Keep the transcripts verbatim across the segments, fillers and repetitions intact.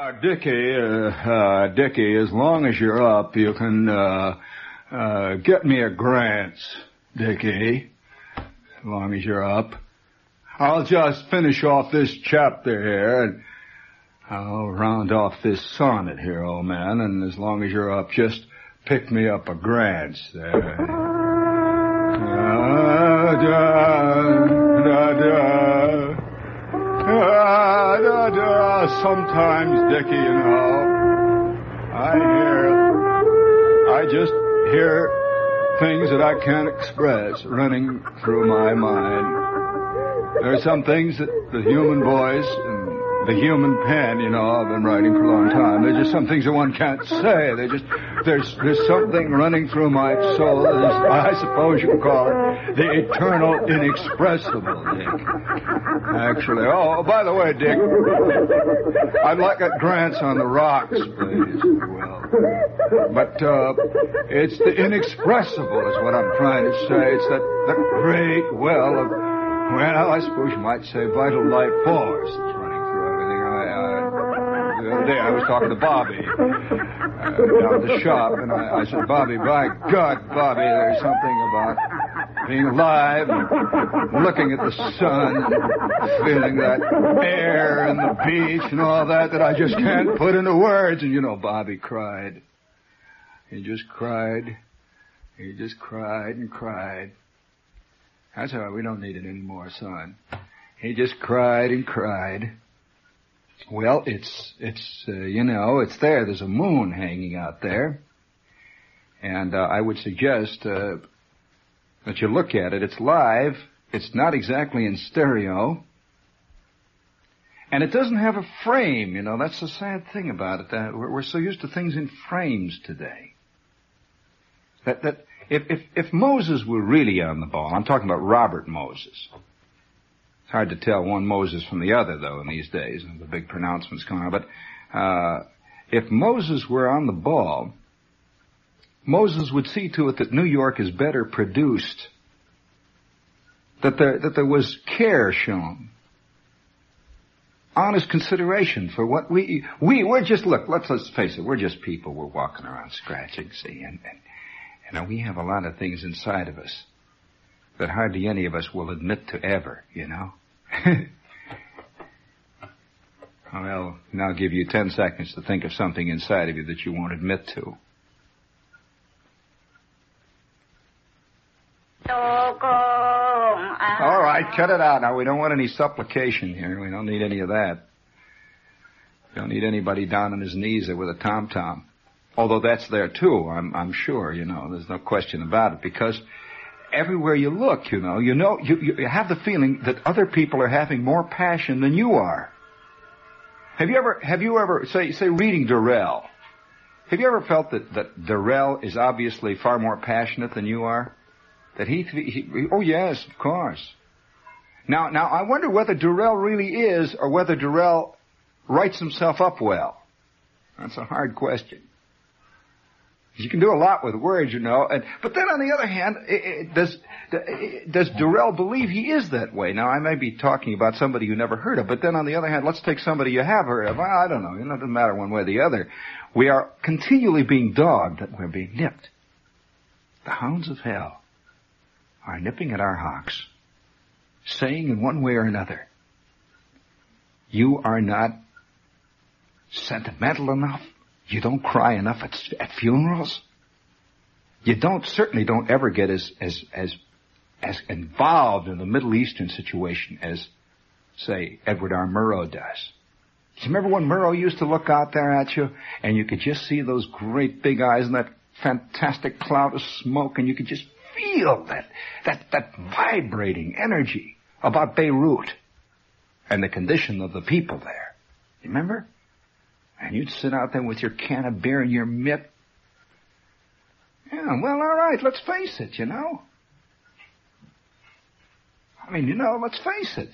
Uh, Dickie, uh, uh, Dickie, as long as you're up, you can, uh, uh, get me a Grant's, Dickie. As long as you're up. I'll just finish off this chapter here, and I'll round off this sonnet here, old man, and as long as you're up, just pick me up a Grant's there. Da, da, da, da. Da, da, da. Sometimes, Dickie, you know, I hear, I just hear things that I can't express running through my mind. There are some things that the human voice and the human pen, you know, I've been writing for a long time. There's just some things that one can't say. They just, there's, there's something running through my soul that is, I suppose you could call it, the eternal inexpressible, Dick. Actually, oh, by the way, Dick, I'd like a Grant's on the rocks, please, if you will. But, uh, it's the inexpressible is what I'm trying to say. It's that, that great well of, well, I suppose you might say vital life force that's running through everything. I, I, the other day I was talking to Bobby uh, down at the shop, and I, I said, Bobby, by God, Bobby, there's something about being alive and looking at the sun and feeling that air and the beach and all that that I just can't put into words. And, you know, Bobby cried. He just cried. He just cried and cried. That's all right. We don't need it anymore, son. He just cried and cried. Well, it's, it's, uh, you know, it's there. There's a moon hanging out there. And, uh, I would suggest, uh, that you look at it. It's live. It's not exactly in stereo. And it doesn't have a frame, you know. That's the sad thing about it. That we're, we're so used to things in frames today. That, that, If, if, if Moses were really on the ball, I'm talking about Robert Moses. It's hard to tell one Moses from the other, though, in these days, and the big pronouncements going on. But uh, if Moses were on the ball, Moses would see to it that New York is better produced, that there, that there was care shown, honest consideration for what we, we, we're just, look, let's, let's face it, we're just people. We're walking around scratching, see, and, and you know, we have a lot of things inside of us that hardly any of us will admit to ever, you know. Well, now I'll give you ten seconds to think of something inside of you that you won't admit to. All right, cut it out. Now, we don't want any supplication here. We don't need any of that. We don't need anybody down on his knees there with a tom-tom. Although that's there, too, I'm, I'm sure, you know. There's no question about it. Because everywhere you look, you know, you know, you, you have the feeling that other people are having more passion than you are. Have you ever, have you ever, say, say reading Durrell, have you ever felt that, that Durrell is obviously far more passionate than you are? That he, he, oh yes, of course. Now, now, I wonder whether Durrell really is, or whether Durrell writes himself up well. That's a hard question. You can do a lot with words, you know. And, but then on the other hand, it, it, does, does Durrell believe he is that way? Now, I may be talking about somebody you never heard of, but then on the other hand, let's take somebody you have heard of. Well, I don't know. You know, it doesn't matter one way or the other. We are continually being dogged, that we're being nipped. The hounds of hell are nipping at our hocks, saying in one way or another, you are not sentimental enough. You don't cry enough at, at funerals. You don't, certainly don't ever get as, as, as, as involved in the Middle Eastern situation as, say, Edward R. Murrow does. Do you remember when Murrow used to look out there at you and you could just see those great big eyes and that fantastic cloud of smoke and you could just feel that, that, that vibrating energy about Beirut and the condition of the people there. You remember? And you'd sit out there with your can of beer and your mitt. Yeah, well, all right, let's face it, you know. I mean, you know, let's face it.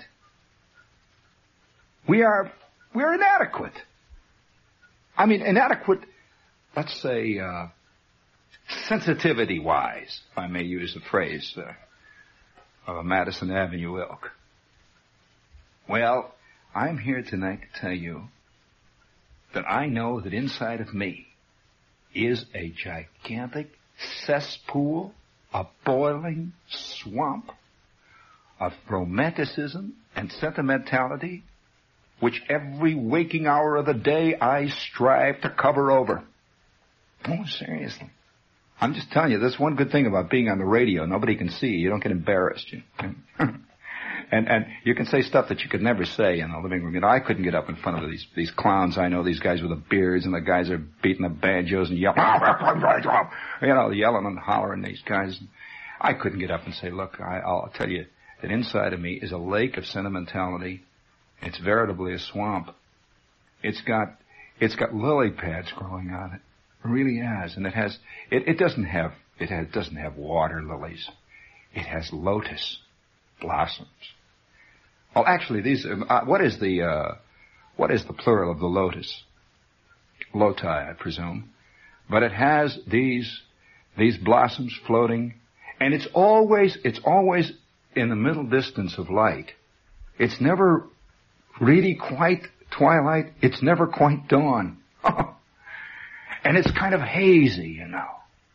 We are, we're inadequate. I mean, inadequate, let's say, uh, sensitivity-wise, if I may use the phrase, uh, of a Madison Avenue ilk. Well, I'm here tonight to tell you that I know that inside of me is a gigantic cesspool, a boiling swamp of romanticism and sentimentality, which every waking hour of the day I strive to cover over. Oh, seriously. I'm just telling you, that's one good thing about being on the radio. Nobody can see you. You don't get embarrassed. You and and you can say stuff that you could never say in the living room. You know, I couldn't get up in front of these these clowns. I know these guys with the beards, and the guys are beating the banjos and yelling, you know, yelling and hollering. These guys. I couldn't get up and say, look, I, I'll tell you that inside of me is a lake of sentimentality. It's veritably a swamp. It's got it's got lily pads growing on it. It really has, and it has. It, it doesn't have. It has, doesn't have water lilies. It has lotus blossoms. Well, actually, these. Uh, what is the uh, what is the plural of the lotus? Loti, I presume. But it has these these blossoms floating, and it's always it's always in the middle distance of light. It's never really quite twilight. It's never quite dawn. And it's kind of hazy, you know.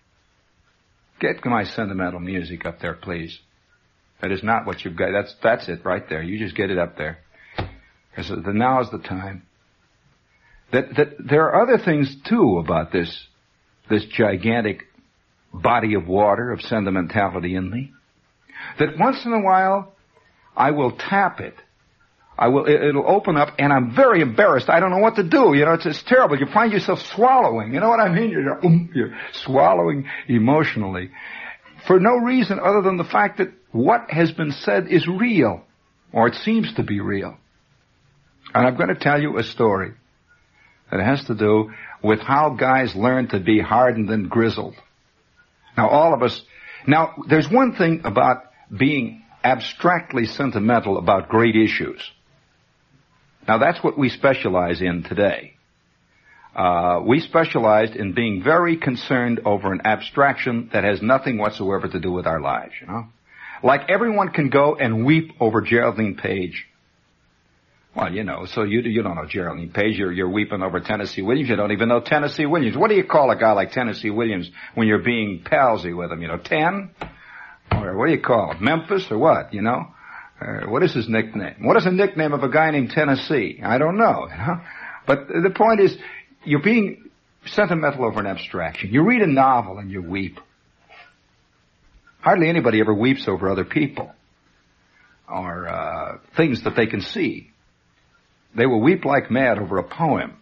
Get my sentimental music up there, please. That is not what you've got. That's that's it right there. You just get it up there. Because the, now is the time. That that there are other things too about this this gigantic body of water of sentimentality in me. That once in a while I will tap it. I will. It, it'll open up, and I'm very embarrassed. I don't know what to do. You know, it's it's terrible. You find yourself swallowing. You know what I mean? You're, you're swallowing emotionally for no reason other than the fact that what has been said is real, or it seems to be real. And I'm going to tell you a story that has to do with how guys learn to be hardened and grizzled. Now, all of us. Now, there's one thing about being abstractly sentimental about great issues. Now, that's what we specialize in today. Uh, we specialized in being very concerned over an abstraction that has nothing whatsoever to do with our lives, you know? Like everyone can go and weep over Geraldine Page. Well, you know, so you you don't know Geraldine Page. You're, you're weeping over Tennessee Williams. You don't even know Tennessee Williams. What do you call a guy like Tennessee Williams when you're being palsy with him, you know, ten? Or what do you call him, Memphis or what, you know? Uh, what is his nickname? What is the nickname of a guy named Tennessee? I don't know, you know? But the point is, you're being sentimental over an abstraction. You read a novel and you weep. Hardly anybody ever weeps over other people or uh, things that they can see. They will weep like mad over a poem.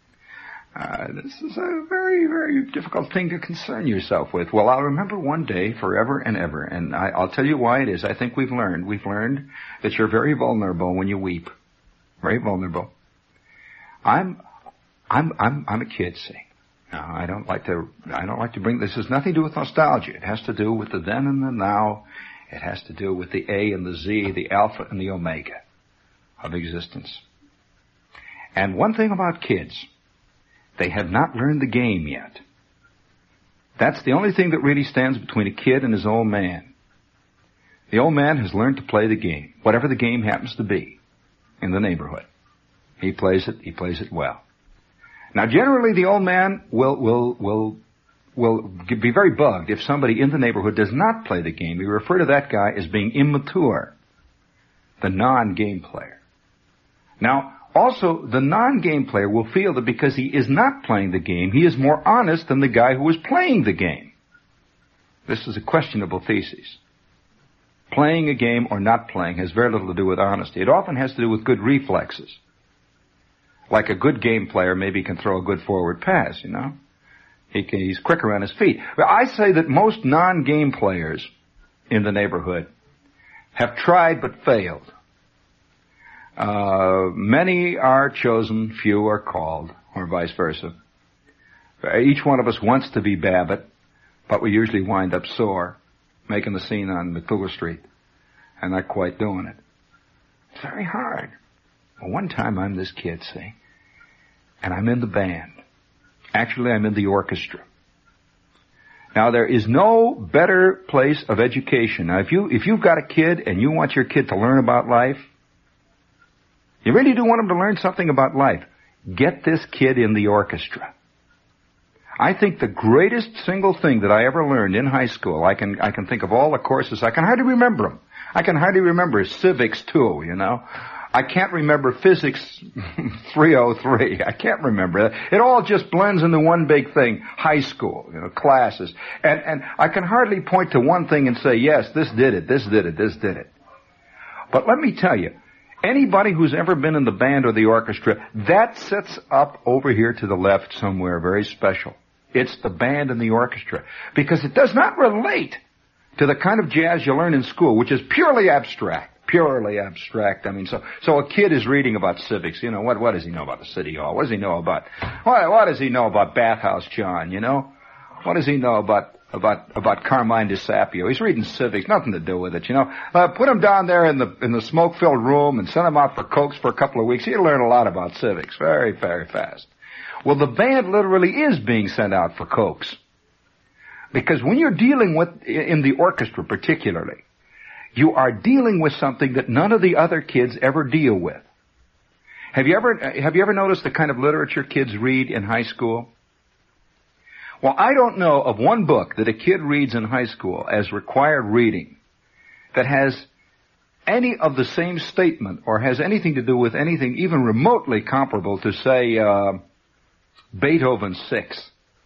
Uh, this is a very, very difficult thing to concern yourself with. Well, I'll remember one day forever and ever, and I, I'll tell you why it is. I think we've learned. We've learned that you're very vulnerable when you weep. Very vulnerable. I'm, I'm, I'm, I'm a kid, see. Now, I don't like to, I don't like to bring, this has nothing to do with nostalgia. It has to do with the then and the now. It has to do with the A and the Z, the alpha and the omega of existence. And one thing about kids, they have not learned the game yet. That's the only thing that really stands between a kid and his old man. The old man has learned to play the game, whatever the game happens to be, in the neighborhood. He plays it, he plays it well. Now, generally, the old man will, will, will, will be very bugged if somebody in the neighborhood does not play the game. We refer to that guy as being immature, the non-game player. Now, also, the non-game player will feel that because he is not playing the game, he is more honest than the guy who is playing the game. This is a questionable thesis. Playing a game or not playing has very little to do with honesty. It often has to do with good reflexes. Like a good game player maybe can throw a good forward pass, you know. He can, he's quicker on his feet. But I say that most non-game players in the neighborhood have tried but failed. Uh, many are chosen, few are called, or vice versa. Each one of us wants to be Babbitt, but we usually wind up sore, making the scene on McClure Street, and not quite doing it. It's very hard. Well, one time I'm this kid, see, and I'm in the band. Actually, I'm in the orchestra. Now, there is no better place of education. Now, if you, if you've got a kid and you want your kid to learn about life, you really do want him to learn something about life, get this kid in the orchestra. I think the greatest single thing that I ever learned in high school, I can, I can think of all the courses, I can hardly remember them. I can hardly remember civics too, you know. I can't remember physics three oh three. I can't remember it. It all just blends into one big thing. High school, you know, classes. And, and I can hardly point to one thing and say, yes, this did it, this did it, this did it. But let me tell you, anybody who's ever been in the band or the orchestra, that sets up over here to the left somewhere very special. It's the band and the orchestra. Because it does not relate to the kind of jazz you learn in school, which is purely abstract. Purely abstract. I mean, so so a kid is reading about civics. You know, what what does he know about the city hall? What does he know about, what, what does he know about Bathhouse John, you know? What does he know about about about Carmine DeSapio? He's reading civics, nothing to do with it, you know. Uh, put him down there in the in the smoke-filled room and send him out for cokes for a couple of weeks. He'll learn a lot about civics very, very fast. Well, the band literally is being sent out for cokes. Because when you're dealing with, in the orchestra particularly, you are dealing with something that none of the other kids ever deal with. Have you ever, have you ever noticed the kind of literature kids read in high school? Well, I don't know of one book that a kid reads in high school as required reading that has any of the same statement or has anything to do with anything even remotely comparable to, say, uh, Beethoven's Sixth.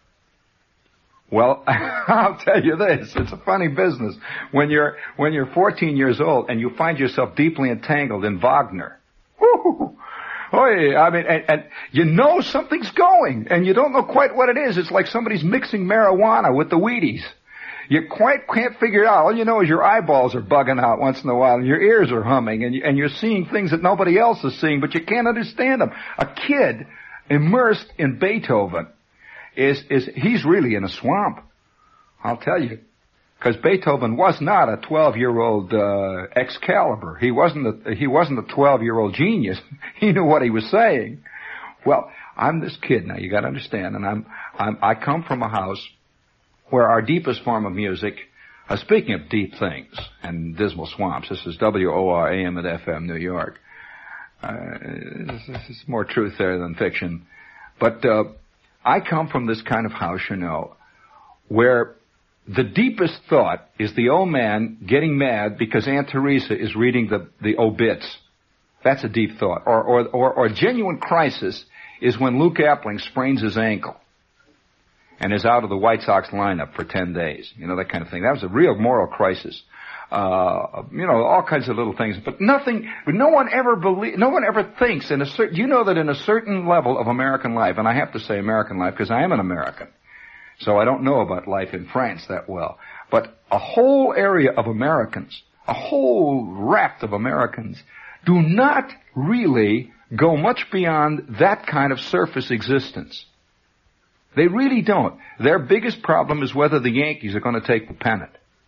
Well, I'll tell you this, it's a funny business. When you're, when you're fourteen years old and you find yourself deeply entangled in Wagner, whoo, oy, I mean, and, and you know something's going and you don't know quite what it is. It's like somebody's mixing marijuana with the Wheaties. You quite can't figure it out. All you know is your eyeballs are bugging out once in a while and your ears are humming and, you, and you're seeing things that nobody else is seeing, but you can't understand them. A kid immersed in Beethoven is, is, he's really in a swamp. I'll tell you. Because Beethoven was not a twelve-year-old, uh, Excalibur. He wasn't a, he wasn't a twelve-year-old genius. He knew what he was saying. Well, I'm this kid now, you gotta understand, and I'm, I'm, I come from a house where our deepest form of music, uh, speaking of deep things and dismal swamps, this is W O R A M at F M, New York. Uh, there's more truth there than fiction. But, uh, I come from this kind of house, you know, where the deepest thought is the old man getting mad because Aunt Teresa is reading the, the obits. That's a deep thought. Or, or, or, or genuine crisis is when Luke Appling sprains his ankle and is out of the White Sox lineup for ten days. You know, that kind of thing. That was a real moral crisis. Uh, you know, all kinds of little things, but nothing, no one ever believe, no one ever thinks in a certain, you know that in a certain level of American life, and I have to say American life because I am an American, so I don't know about life in France that well, but a whole area of Americans, a whole raft of Americans do not really go much beyond that kind of surface existence. They really don't. Their biggest problem is whether the Yankees are going to take the pennant.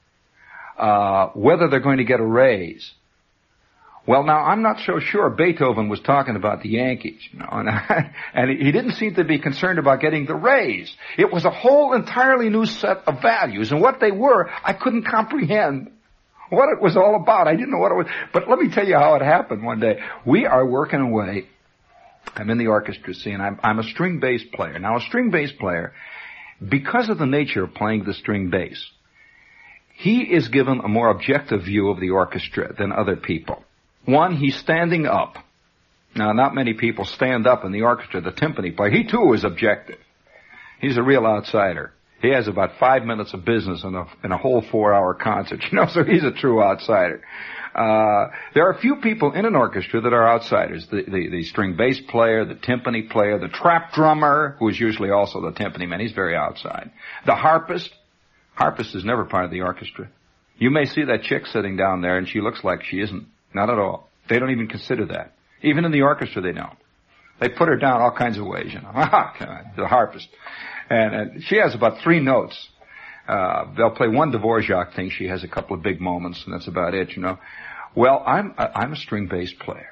Uh, whether they're going to get a raise. Well, now, I'm not so sure Beethoven was talking about the Yankees, you know, and, I, and he didn't seem to be concerned about getting the raise. It was a whole entirely new set of values, and what they were, I couldn't comprehend what it was all about. I didn't know what it was. But let me tell you how it happened one day. We are working away. I'm in the orchestra scene. I'm, I'm a string bass player. Now, a string bass player, because of the nature of playing the string bass, he is given a more objective view of the orchestra than other people. One, he's standing up. Now, not many people stand up in the orchestra. The timpani player, he too is objective. He's a real outsider. He has about five minutes of business in a, in a whole four-hour concert, you know, so he's a true outsider. Uh, there are a few people in an orchestra that are outsiders. The, the, the string bass player, the timpani player, the trap drummer, who is usually also the timpani man, he's very outside. The harpist, Harpist is never part of the orchestra. You may see that chick sitting down there and she looks like she isn't. Not at all. They don't even consider that. Even in the orchestra they don't. They put her down all kinds of ways, you know. The harpist. And, and she has about three notes. Uh, they'll play one Dvorak thing. She has a couple of big moments and that's about it, you know. Well, I'm, I'm a string bass player.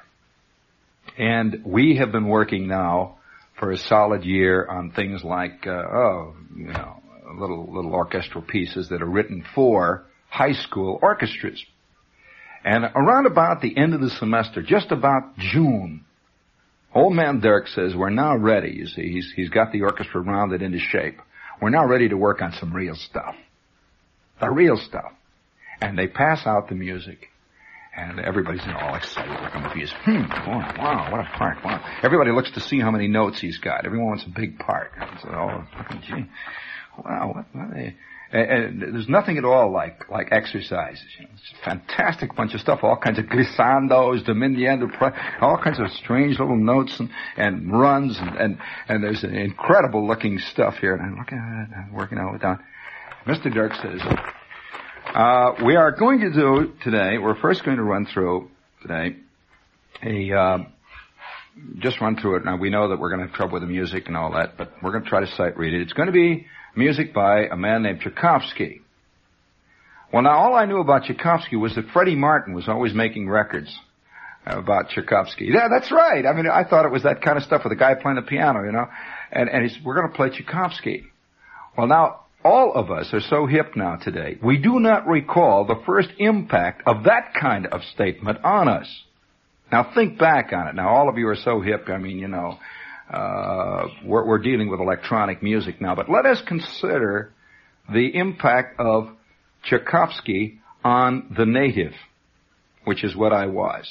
And we have been working now for a solid year on things like, uh, oh, you know, little little orchestral pieces that are written for high school orchestras. And around about the end of the semester, just about June, Old man Dirk says, we're now ready, you see. He's, he's got the orchestra rounded into shape. We're now ready to work on some real stuff. The real stuff. And they pass out the music. And everybody's you know, all excited looking at the piece. Hmm, boy, wow, what a part, wow. Everybody looks to see how many notes he's got. Everyone wants a big part. So, oh, gee, wow, what, what are they... And, and there's nothing at all like like exercises. You know, it's a fantastic bunch of stuff, all kinds of glissandos, diminuendo, all kinds of strange little notes and, and runs, and, and, and there's incredible looking stuff here. And I'm looking at it, I'm working all it down. Mister Dirk says, uh, we are going to do today, we're first going to run through today a, uh, just run through it. Now we know that we're going to have trouble with the music and all that, but we're going to try to sight read it. It's going to be music by a man named Tchaikovsky. Well, now all I knew about Tchaikovsky was that Freddie Martin was always making records about Tchaikovsky. Yeah, that's right. I mean, I thought it was that kind of stuff with a guy playing the piano, you know. And, and he's, we're going to play Tchaikovsky. Well, now all of us are so hip now today, we do not recall the first impact of that kind of statement on us. Now think back on it. Now all of you are so hip, I mean, you know, Uh, we're, we're dealing with electronic music now, but let us consider the impact of Tchaikovsky on the native, which is what I was.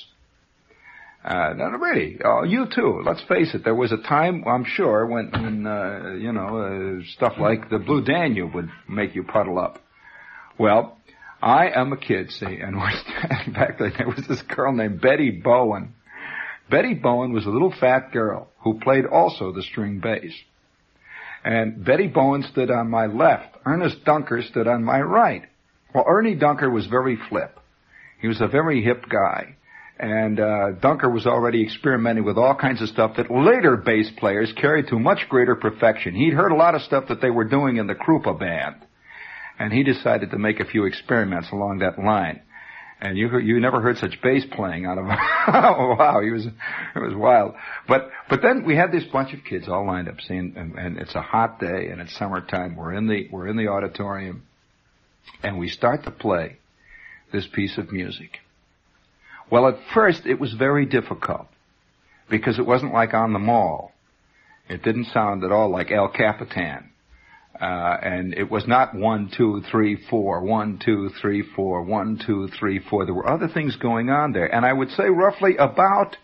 Uh, now really, uh, you too, let's face it, there was a time, I'm sure, when, when uh, you know, uh, stuff like the Blue Danube would make you puddle up. Well, I am a kid, see, and we're standing back there, there was this girl named Betty Bowen. Betty Bowen was a little fat girl who played also the string bass. And Betty Bowen stood on my left. Ernest Dunker stood on my right. Well, Ernie Dunker was very flip. He was a very hip guy. And uh, Dunker was already experimenting with all kinds of stuff that later bass players carried to much greater perfection. He'd heard a lot of stuff that they were doing in the Krupa band. And he decided to make a few experiments along that line. And you you never heard such bass playing out of oh wow, he was it was wild. But but then we had this bunch of kids all lined up, seeing, and, and it's a hot day and it's summertime. We're in the we're in the auditorium, and we start to play this piece of music. Well, at first it was very difficult because it wasn't like On the Mall. It didn't sound at all like El Capitan. Uh, and it was not one, two, three, four, one, two, three, four, one, two, three, four. There were other things going on there. And I would say roughly about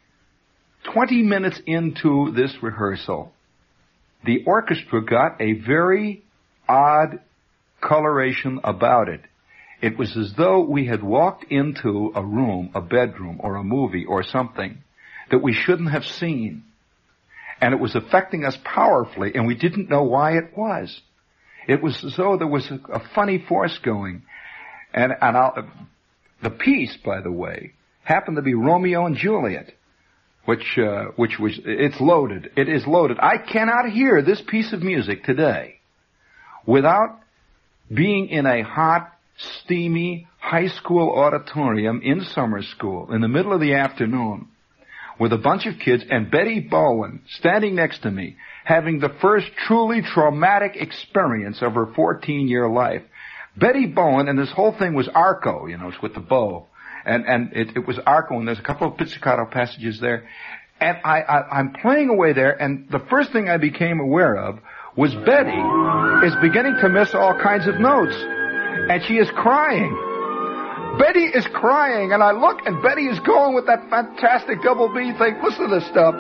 twenty minutes into this rehearsal, the orchestra got a very odd coloration about it. It was as though we had walked into a room, a bedroom, or a movie, or something that we shouldn't have seen. And it was affecting us powerfully, and we didn't know why it was. It was as though there was a, a funny force going. And, and I'll, the piece, by the way, happened to be Romeo and Juliet, which, uh, which was, it's loaded. It is loaded. I cannot hear this piece of music today without being in a hot, steamy high school auditorium in summer school in the middle of the afternoon, with a bunch of kids, and Betty Bowen standing next to me, having the first truly traumatic experience of her fourteen-year life. Betty Bowen, and this whole thing was arco, you know, it's with the bow. And, and it, it was arco, and there's a couple of pizzicato passages there. And I, I, I'm playing away there, and the first thing I became aware of was Betty is beginning to miss all kinds of notes. And she is crying. Betty is crying, and I look, and Betty is going with that fantastic double B thing. Listen to this stuff.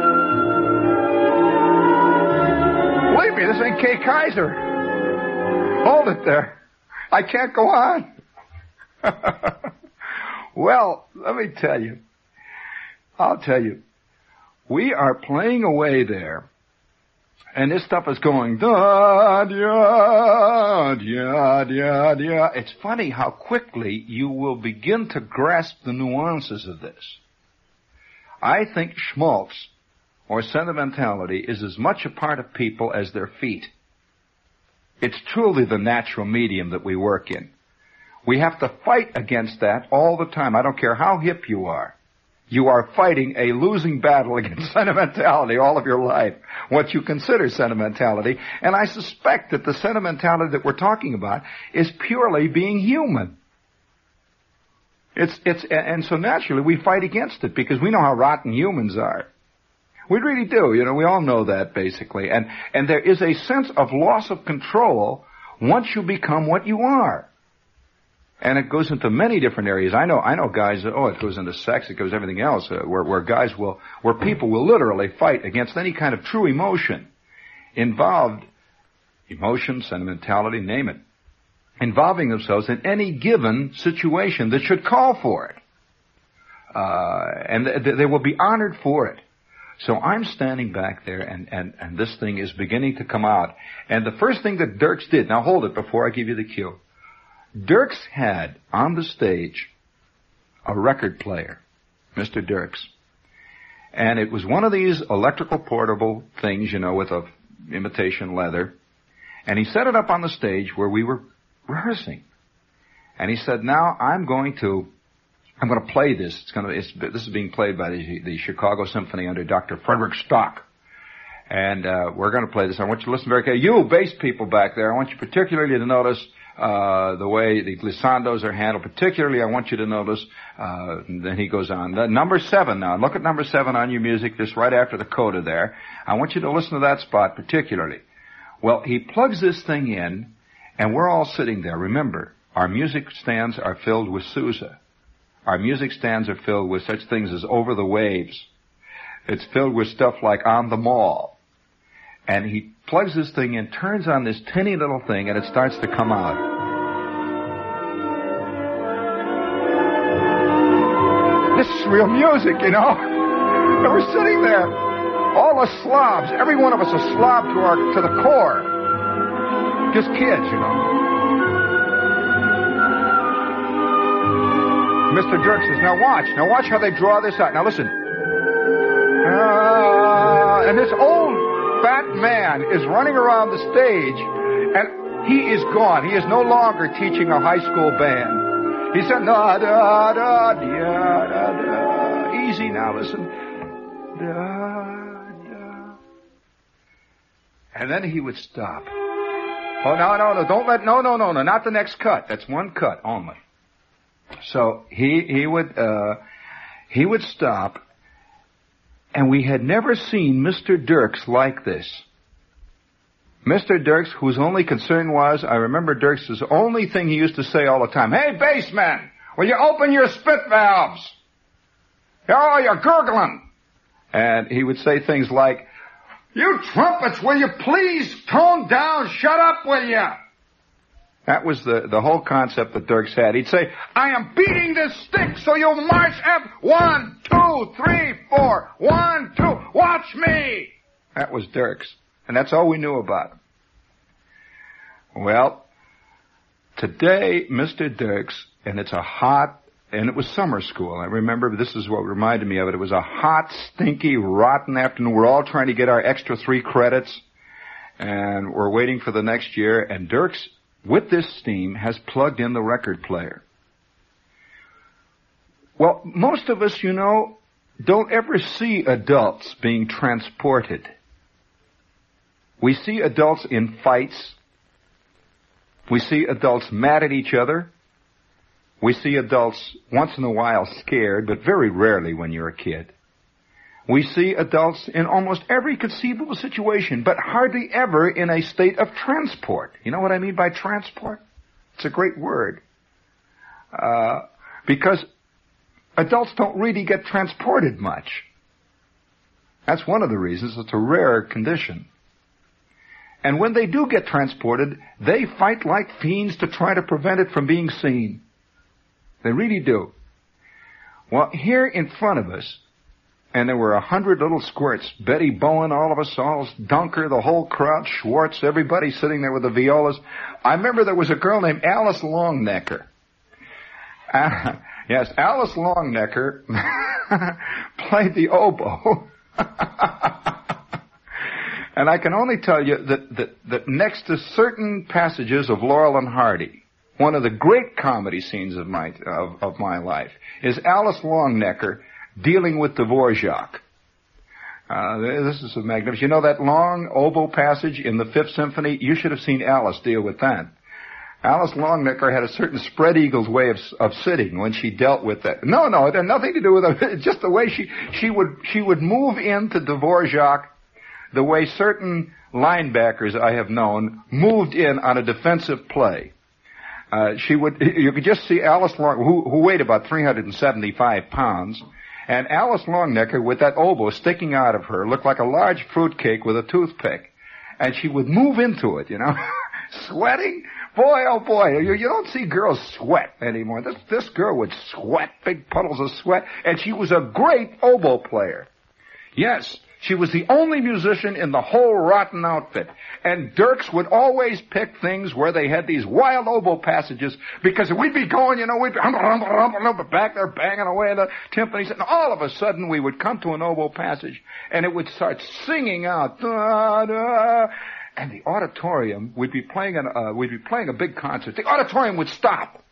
Believe me, this ain't Kay Kaiser. Hold it there. I can't go on. Well, let me tell you. I'll tell you. We are playing away there. And this stuff is going, da, da, da, da, da. It's funny how quickly you will begin to grasp the nuances of this. I think schmaltz, or sentimentality, is as much a part of people as their feet. It's truly the natural medium that we work in. We have to fight against that all the time. I don't care how hip you are. You are fighting a losing battle against sentimentality all of your life, what you consider sentimentality. And I suspect that the sentimentality that we're talking about is purely being human. It's, it's, and so naturally we fight against it because we know how rotten humans are. We really do. You know, we all know that, basically. And, and there is a sense of loss of control once you become what you are. And it goes into many different areas. I know, I know guys, oh, it goes into sex, it goes everything else, uh, where, where guys will, where people will literally fight against any kind of true emotion involved, emotion, sentimentality, name it, involving themselves in any given situation that should call for it. Uh, and th- they will be honored for it. So I'm standing back there, and, and, and this thing is beginning to come out. And the first thing that Dierks did, now hold it before I give you the cue. Dierks had on the stage a record player, Mister Dierks. And it was one of these electrical portable things, you know, with a imitation leather. And he set it up on the stage where we were rehearsing. And he said, now I'm going to, I'm going to play this. It's going to, it's, this is being played by the, the Chicago Symphony under Doctor Frederick Stock. And, uh, we're going to play this. I want you to listen very carefully. You bass people back there, I want you particularly to notice, uh, the way the glissandos are handled. Particularly, I want you to notice, uh, and then he goes on. The, number seven now. Look at number seven on your music, just right after the coda there. I want you to listen to that spot particularly. Well, he plugs this thing in, and we're all sitting there. Remember, our music stands are filled with Sousa. Our music stands are filled with such things as Over the Waves. It's filled with stuff like On the Mall. And he plugs this thing in, turns on this tinny little thing, and it starts to come out. This is real music, you know. And we're sitting there, all the Slavs, every one of us a Slav to our to the core. Just kids, you know. Mister Dierks says, now watch, now watch how they draw this out. Now listen. Uh, and this old fat man is running around the stage, and he is gone. He is no longer teaching a high school band. He said, da, da, da, da, da, da. Easy now, listen. Da, da. And then he would stop. Oh, no, no, no, don't let, no, no, no, no, not the next cut. That's one cut only. So he, he would, uh, he would stop. And we had never seen Mister Dierks like this. Mister Dierks, whose only concern was, I remember Dierks' only thing he used to say all the time, hey, bassman, will you open your spit valves? Oh, you're gurgling. And he would say things like, you trumpets, will you please tone down, shut up, will you? That was the, the whole concept that Dierks had. He'd say, I am beating this stick so you'll march up. One, two, three, four. One, two. Watch me. That was Dierks. And that's all we knew about him. Well, today, Mister Dierks, and it's a hot, and it was summer school. I remember this is what reminded me of it. It was a hot, stinky, rotten afternoon. We're all trying to get our extra three credits, and we're waiting for the next year, and Dierks, with this steam, has plugged in the record player. Well, most of us, you know, don't ever see adults being transported. We see adults in fights. We see adults mad at each other. We see adults once in a while scared, but very rarely when you're a kid. We see adults in almost every conceivable situation, but hardly ever in a state of transport. You know what I mean by transport? It's a great word. Uh, because adults don't really get transported much. That's one of the reasons it's a rare condition. And when they do get transported, they fight like fiends to try to prevent it from being seen. They really do. Well, here in front of us, and there were a hundred little squirts. Betty Bowen, all of us, all Dunker, the whole crowd, Schwartz, everybody sitting there with the violas. I remember there was a girl named Alice Longnecker. Uh, yes, Alice Longnecker played the oboe. And I can only tell you that, that, that next to certain passages of Laurel and Hardy, one of the great comedy scenes of my, of, of my life is Alice Longnecker dealing with Dvorak. Uh, this is a magnificent. You know that long oboe passage in the Fifth Symphony? You should have seen Alice deal with that. Alice Longnecker had a certain spread eagle's way of, of sitting when she dealt with that. No, no, it had nothing to do with it. It's just the way she, she would, she would move into Dvorak the way certain linebackers I have known moved in on a defensive play. Uh, she would, you could just see Alice Long, who, who weighed about three hundred seventy-five pounds, and Alice Longnecker with that oboe sticking out of her looked like a large fruitcake with a toothpick. And she would move into it, you know, sweating. Boy, oh boy, you, you don't see girls sweat anymore. This, this girl would sweat, big puddles of sweat, and she was a great oboe player. Yes, she was the only musician in the whole rotten outfit. And Dirks would always pick things where they had these wild oboe passages, because we'd be going, you know, we'd be back there banging away in the timpanis, and all of a sudden we would come to an oboe passage, and it would start singing out, da, da, and the auditorium, we'd be playing an, uh, we'd be playing a big concert. The auditorium would stop.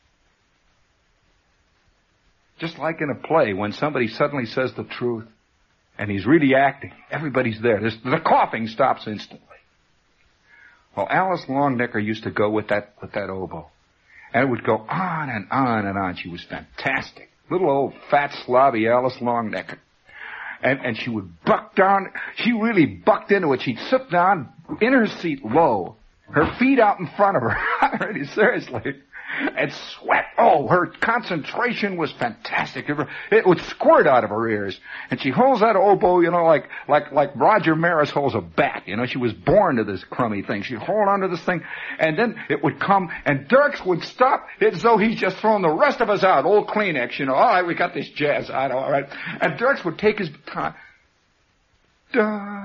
Just like in a play, when somebody suddenly says the truth, and he's really acting. Everybody's there. There's, the coughing stops instantly. Well, Alice Longnecker used to go with that, with that oboe. And it would go on and on and on. She was fantastic. Little old fat slobby Alice Longnecker. And, and she would buck down. She really bucked into it. She'd sit down in her seat low, her feet out in front of her. Really, seriously. And sweat. Oh, her concentration was fantastic. It would squirt out of her ears. And she holds that oboe, you know, like, like, like Roger Maris holds a bat. You know, she was born to this crummy thing. She'd hold onto this thing, and then it would come, and Dirks would stop as though he's just thrown the rest of us out. Old Kleenex, you know. All right, we got this jazz out, all right. And Dirks would take his baton. Da,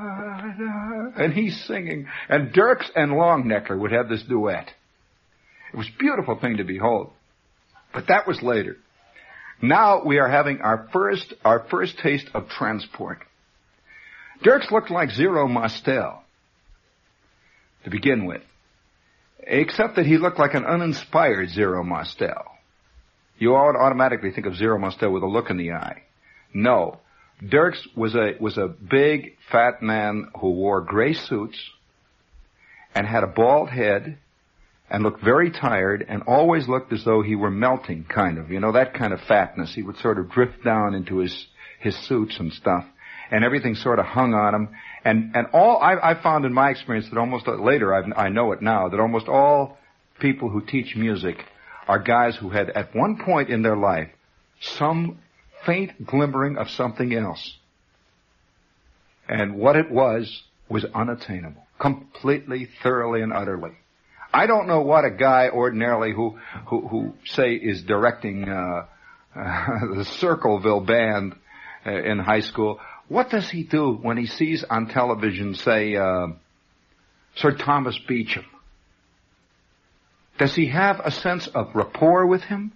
da, and he's singing. And Dirks and Longnecker would have this duet. It was a beautiful thing to behold. But that was later. Now we are having our first, our first taste of transport. Dirks looked like Zero Mostel to begin with, except that he looked like an uninspired Zero Mostel. You all automatically think of Zero Mostel with a look in the eye. No. Dirks was a, was a big, fat man who wore gray suits and had a bald head and looked very tired and always looked as though he were melting, kind of. You know, that kind of fatness. He would sort of drift down into his, his suits and stuff, and everything sort of hung on him. And, and all, I, I found in my experience that almost, later I've, I know it now, that almost all people who teach music are guys who had at one point in their life some faint glimmering of something else. And what it was, was unattainable. Completely, thoroughly, and utterly. I don't know what a guy ordinarily who, who, who say is directing, uh, uh the Circleville band uh, in high school, what does he do when he sees on television, say, uh, Sir Thomas Beecham? Does he have a sense of rapport with him?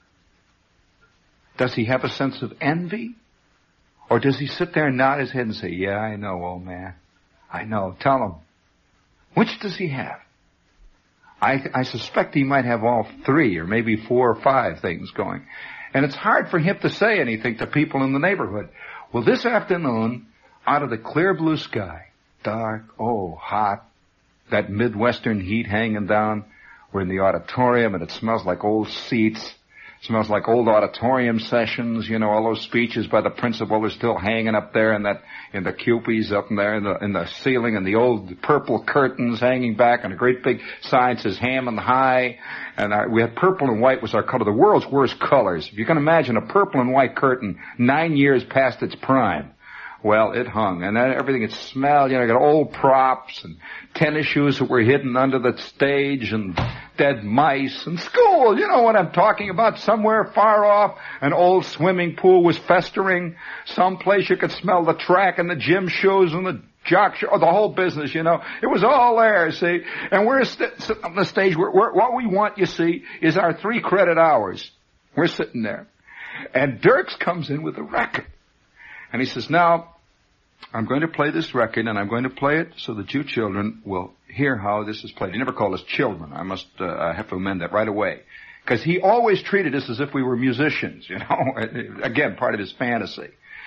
Does he have a sense of envy? Or does he sit there and nod his head and say, yeah, I know, old man. I know. Tell him. Which does he have? I, I suspect he might have all three or maybe four or five things going. And it's hard for him to say anything to people in the neighborhood. Well, this afternoon, out of the clear blue sky, dark, oh, hot, that Midwestern heat hanging down, we're in the auditorium and it smells like old seats. Smells like old auditorium sessions, you know, all those speeches by the principal are still hanging up there in that, in the cupies up in there in the, in the ceiling, and the old purple curtains hanging back, and a great big sign says Hammond High, and our, we had purple and white was our color, the world's worst colors. If you can imagine a purple and white curtain nine years past its prime. Well, it hung, and then everything, it smelled, you know, got old props and tennis shoes that were hidden under the stage and dead mice and school. You know what I'm talking about. Somewhere far off, an old swimming pool was festering. Someplace you could smell the track and the gym shoes and the jock show, the whole business, you know. It was all there, see. And we're st- sitting on the stage. We're, we're, what we want, you see, is our three credit hours. We're sitting there. And Dirks comes in with a record. And he says, now, I'm going to play this record, and I'm going to play it so that you children will hear how this is played. He never called us children. I must uh, I have to amend that right away. Because he always treated us as if we were musicians, you know. Again, part of his fantasy.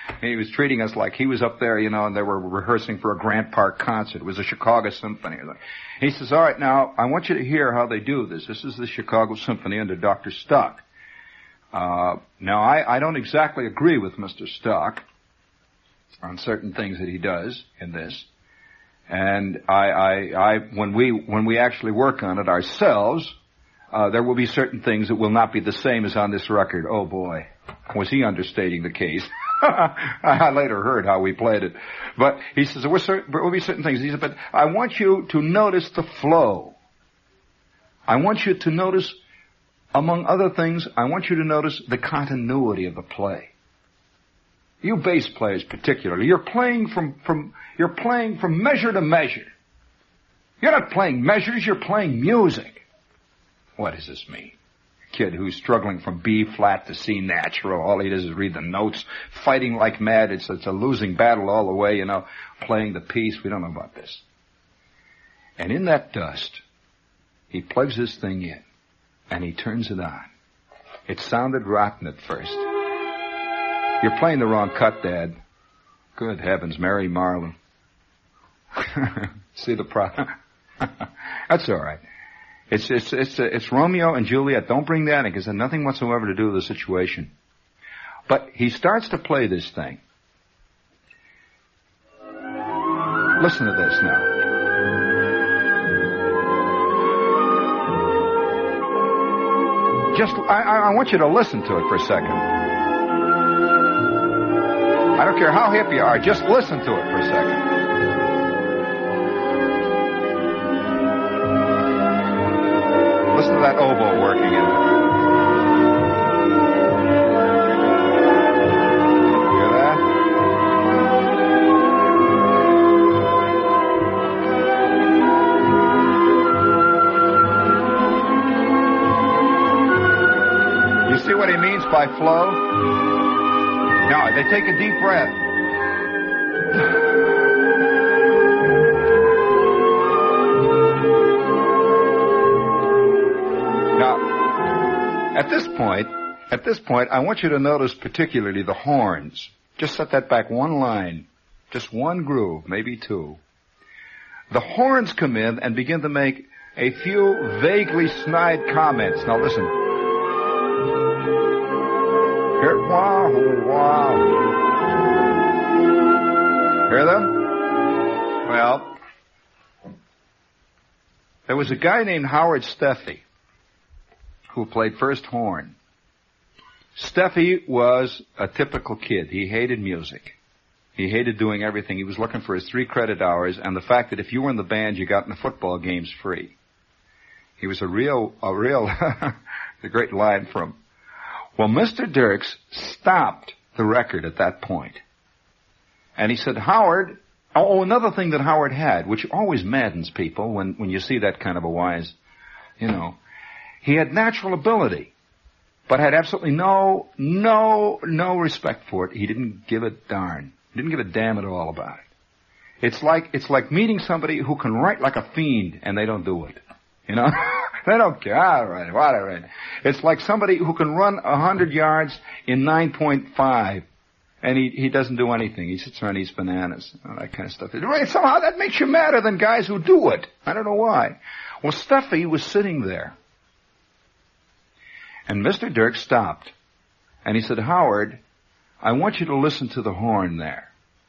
He was treating us like he was up there, you know, and they were rehearsing for a Grant Park concert. It was a Chicago Symphony. He says, all right, now, I want you to hear how they do this. This is the Chicago Symphony under Doctor Stock. Uh, now, I, I don't exactly agree with Mister Stock on certain things that he does in this. And I, I, I, when we, when we actually work on it ourselves, uh, there will be certain things that will not be the same as on this record. Oh boy, was he understating the case. I later heard how we played it. But he says, there, were certain, there will be certain things. He said, but I want you to notice the flow. I want you to notice, among other things, I want you to notice the continuity of the play. You bass players particularly, you're playing from, from, you're playing from measure to measure. You're not playing measures, you're playing music. What does this mean? A kid who's struggling from B flat to C natural, all he does is read the notes, fighting like mad. It's, it's a losing battle all the way, you know, playing the piece. We don't know about this. And in that dust, he plugs this thing in, and he turns it on. It sounded rotten at first. You're playing the wrong cut, Dad. Good heavens, Mary Marlin. See the problem? That's all right. It's it's it's it's Romeo and Juliet. Don't bring that in, because it has nothing whatsoever to do with the situation. But he starts to play this thing. Listen to this now. Just I I want you to listen to it for a second. I don't care how hip you are, just listen to it for a second. Listen to that oboe working in it. Hear that? You see what he means by flow? Now, they take a deep breath. Now, at this point, at this point, I want you to notice particularly the horns. Just set that back one line, just one groove, maybe two. The horns come in and begin to make a few vaguely snide comments. Now listen. Hear, wow, wow. Hear them? Well, there was a guy named Howard Steffi who played first horn. Steffi was a typical kid. He hated music. He hated doing everything. He was looking for his three credit hours and the fact that if you were in the band, you got in the football games free. He was a real, a real, a great line from. Well, Mister Dirks stopped the record at that point. And he said, Howard, oh, another thing that Howard had, which always maddens people when, when you see that kind of a wise, you know, he had natural ability, but had absolutely no, no, no respect for it. He didn't give a darn. He didn't give a damn at all about it. It's like, it's like meeting somebody who can write like a fiend and they don't do it. You know? They don't care. All right, whatever. It's like somebody who can run a hundred yards in nine point five, and he he doesn't do anything. He sits around and eats bananas, all that kind of stuff. Somehow that makes you madder than guys who do it. I don't know why. Well, Steffi was sitting there, and Mister Dirk stopped, and he said, Howard, I want you to listen to the horn there.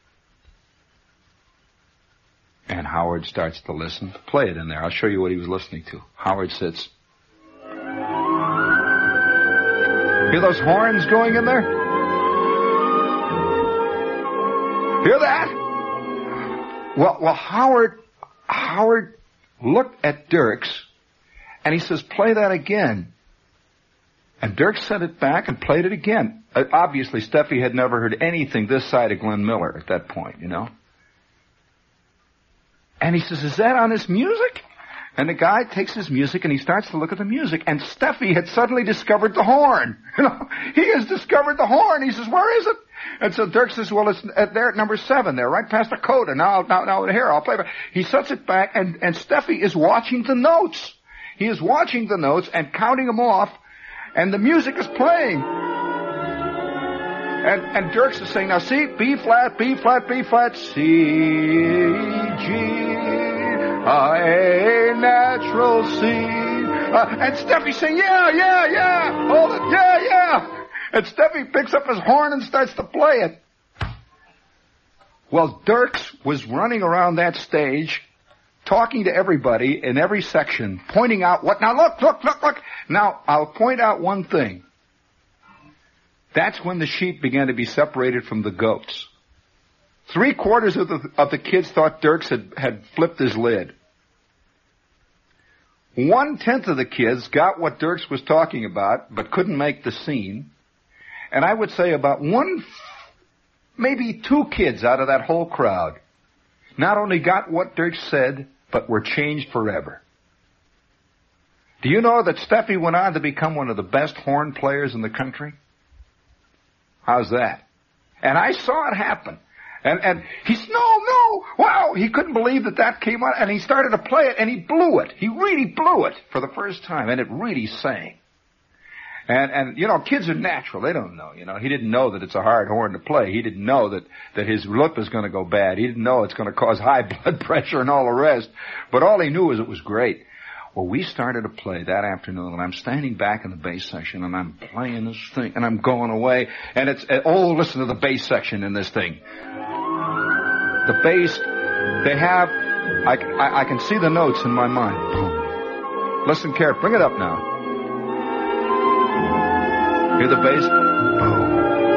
And Howard starts to listen. Play it in there. I'll show you what he was listening to. Howard sits. Hear those horns going in there? Hear that? Well, well, Howard, Howard looked at Dirks, and he says, play that again. And Dirk sent it back and played it again. Uh, obviously, Steffi had never heard anything this side of Glenn Miller at that point, you know. And he says, is that on his music? And the guy takes his music and he starts to look at the music. And Steffi had suddenly discovered the horn. You know, he has discovered the horn. He says, where is it? And so Dirk says, well, it's at there at number seven there, right past the coda. Now, now, now, here, I'll play it. He sets it back and, and Steffi is watching the notes. He is watching the notes and counting them off. And the music is playing. And, and Dirks is saying, now see, B flat, B flat, B flat, C, G, A natural C. Uh, and Steffi's saying, yeah, yeah, yeah, hold it, yeah, yeah. And Steffi picks up his horn and starts to play it. Well, Dirks was running around that stage, talking to everybody in every section, pointing out what, now look, look, look, look. Now, I'll point out one thing. That's when the sheep began to be separated from the goats. Three quarters of the, of the kids thought Dirks had, had flipped his lid. One tenth of the kids got what Dirks was talking about, but couldn't make the scene. And I would say about one, maybe two kids out of that whole crowd not only got what Dirks said, but were changed forever. Do you know that Steffi went on to become one of the best horn players in the country? How's that? And I saw it happen. And, and he said, no, no, wow. He couldn't believe that that came out, and he started to play it, and he blew it. He really blew it for the first time, and it really sang. And, and, you know, kids are natural. They don't know, you know. He didn't know that it's a hard horn to play. He didn't know that, that his lip is going to go bad. He didn't know it's going to cause high blood pressure and all the rest. But all he knew was it was great. Well, we started to play that afternoon, and I'm standing back in the bass section, and I'm playing this thing, and I'm going away, and it's, oh, listen to the bass section in this thing. The bass, they have, I, I, I can see the notes in my mind. Boom. Listen carefully, bring it up now. Hear the bass? Boom.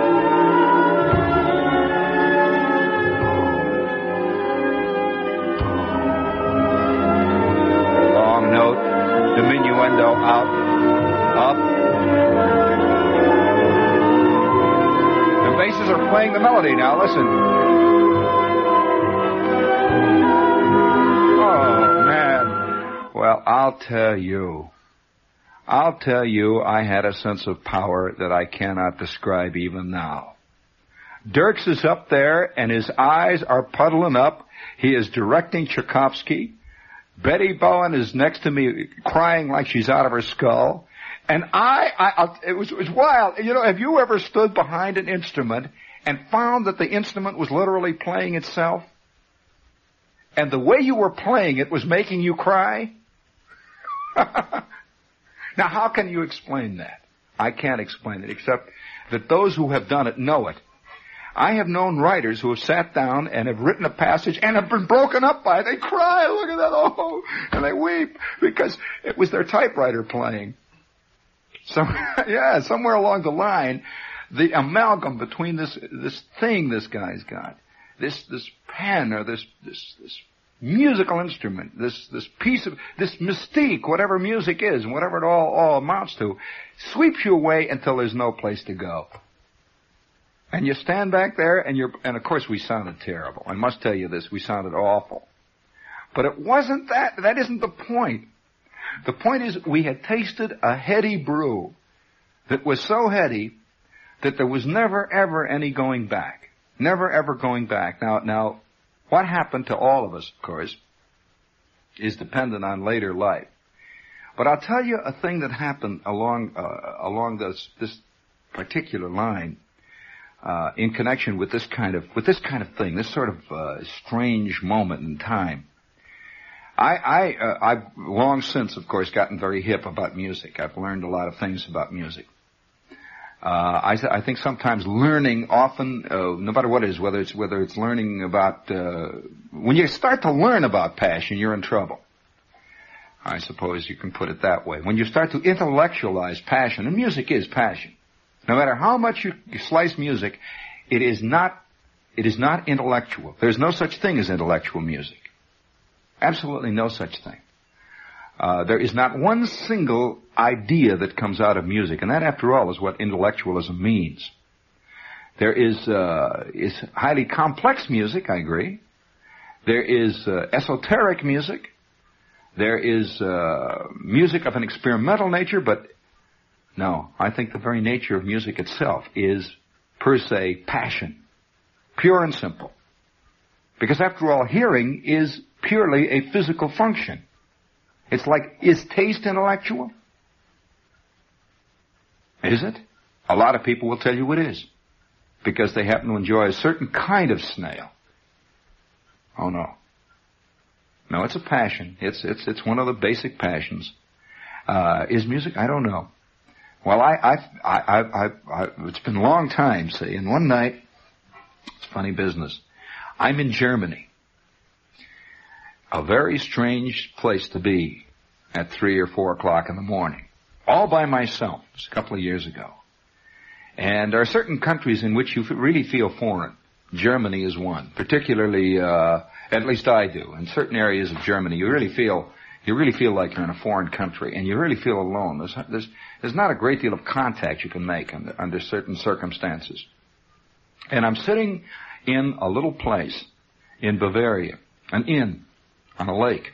Note, diminuendo out, up. The basses are playing the melody now, listen. Oh, man. Well, I'll tell you. I'll tell you I had a sense of power that I cannot describe even now. Dirks is up there, and his eyes are puddling up. He is directing Tchaikovsky. Betty Bowen is next to me crying like she's out of her skull. And I, I, I it was, it was wild. You know, have you ever stood behind an instrument and found that the instrument was literally playing itself? And the way you were playing it was making you cry? Now, how can you explain that? I can't explain it, except that those who have done it know it. I have known writers who have sat down and have written a passage and have been broken up by it. They cry, look at that, oh, and they weep because it was their typewriter playing. So, yeah, somewhere along the line, the amalgam between this, this thing this guy's got, this, this pen or this, this, this musical instrument, this, this piece of, this mystique, whatever music is and whatever it all, all amounts to, sweeps you away until there's no place to go. And you stand back there, and you're, and of course we sounded terrible. I must tell you this, we sounded awful. But it wasn't that, that isn't the point. The point is we had tasted a heady brew that was so heady that there was never ever any going back. Never ever going back. Now, now, what happened to all of us, of course, is dependent on later life. But I'll tell you a thing that happened along, uh, along this, this particular line. Uh, in connection with this kind of, with this kind of thing, this sort of, uh, strange moment in time. I, I, uh, I've long since, of course, gotten very hip about music. I've learned a lot of things about music. Uh, I, I think sometimes learning often, uh, no matter what it is, whether it's, whether it's learning about, uh, when you start to learn about passion, you're in trouble. I suppose you can put it that way. When you start to intellectualize passion, and music is passion. No matter how much you, you slice music, it is not, it is not intellectual. There's no such thing as intellectual music. Absolutely no such thing. Uh, there is not one single idea that comes out of music, and that, after all, is what intellectualism means. There is, uh, is highly complex music, I agree. There is, uh, esoteric music. There is, uh, music of an experimental nature, but no, I think the very nature of music itself is, per se, passion. Pure and simple. Because after all, hearing is purely a physical function. It's like, is taste intellectual? Is it? A lot of people will tell you it is. because they happen to enjoy a certain kind of snail. Oh, no. No, it's a passion. It's it's it's one of the basic passions. Uh, is music? I don't know. Well, I, I, I, I, I, it's been a long time, see, and one night, it's funny business. I'm in Germany. A very strange place to be at three or four o'clock in the morning. All by myself. It was a couple of years ago. And there are certain countries in which you really feel foreign. Germany is one. Particularly, uh, at least I do. In certain areas of Germany, you really feel, you really feel like you're in a foreign country, and you really feel alone. There's, there's, there's not a great deal of contact you can make under, under certain circumstances. And I'm sitting in a little place in Bavaria, an inn on a lake.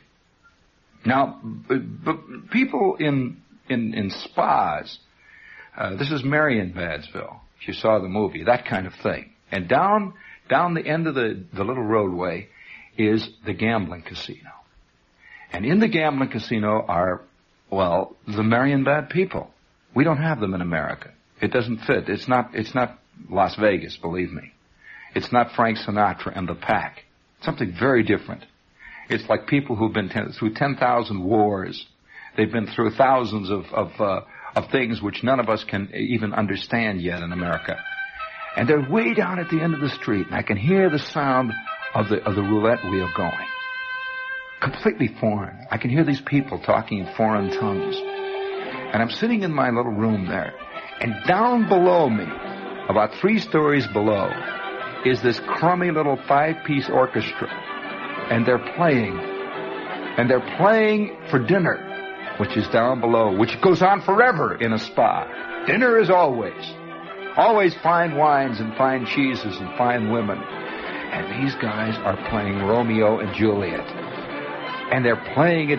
Now, b- b- people in, in, in spas, uh, this is Marienbadsville, if you saw the movie, that kind of thing. And down, down the end of the, the little roadway is the gambling casino. And in the gambling casino are, well, the Marienbad people. We don't have them in America. It doesn't fit. It's not, it's not Las Vegas, believe me. It's not Frank Sinatra and the Pack. Something very different. It's like people who've been ten, through ten thousand wars. They've been through thousands of, of, uh, of things which none of us can even understand yet in America. And they're way down at the end of the street, and I can hear the sound of the, of the roulette wheel going. Completely foreign. I can hear these people talking in foreign tongues. And I'm sitting in my little room there, and down below me, about three stories below, is this crummy little five-piece orchestra. And they're playing. And they're playing for dinner, which is down below, which goes on forever in a spa. Dinner is always. Always fine wines and fine cheeses and fine women. And these guys are playing Romeo and Juliet. And they're playing it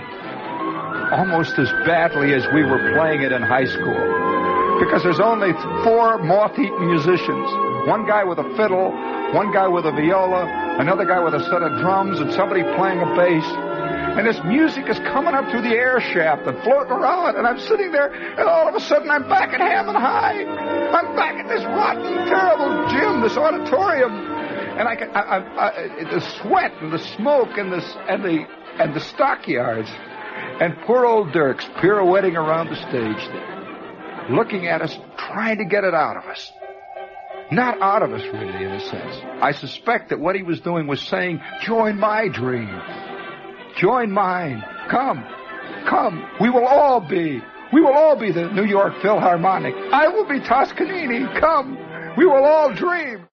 almost as badly as we were playing it in high school. Because there's only four moth-eaten musicians. One guy with a fiddle, one guy with a viola, another guy with a set of drums, and somebody playing a bass. And this music is coming up through the air shaft and floating around, and I'm sitting there, and all of a sudden I'm back at Hammond High. I'm back at this rotten, terrible gym, this auditorium. And I can, I, I, I, the sweat and the smoke and the, and the, and the stockyards. And poor old Dirks pirouetting around the stage there, looking at us, trying to get it out of us. Not out of us, really, in a sense. I suspect that what he was doing was saying, join my dream. Join mine. Come. Come. We will all be. We will all be the New York Philharmonic. I will be Toscanini. Come. We will all dream.